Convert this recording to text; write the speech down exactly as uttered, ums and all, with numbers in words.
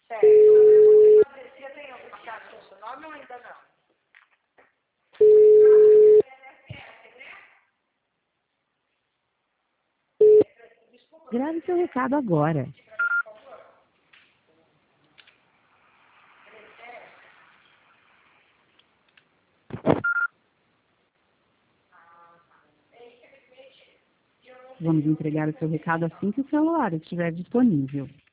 Certo. Você tem alguma carta com seu nome ou ainda não? Grave seu recado agora. Vamos entregar o seu recado assim que o celular estiver disponível.